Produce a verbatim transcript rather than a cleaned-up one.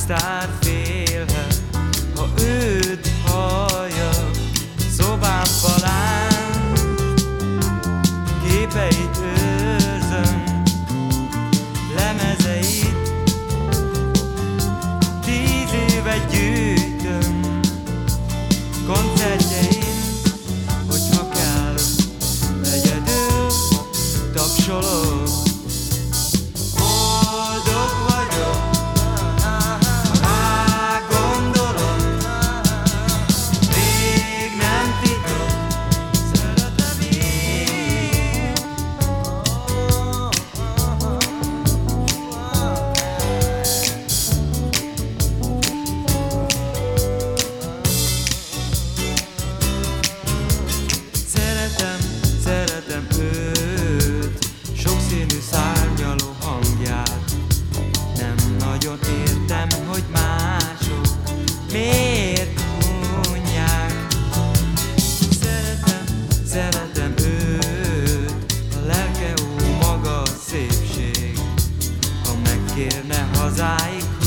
naptár félhet, ha őt hallja szobám falán. Képeit őrzöm, lemezeit, tíz éve gyűjtöm, koncertjein, hogyha kell, egyedül tapsolok. Boldog vagyok, ha rá gondolok, rég nem titok, szeretem én. Szeretem, szeretem őt, sokszínű szárnyaló hangját. Nem nagyon értem, hogy mások miért unják. Szeretem, szeretem őt, a lelke ó maga a szépség. Ha megkérne hazáig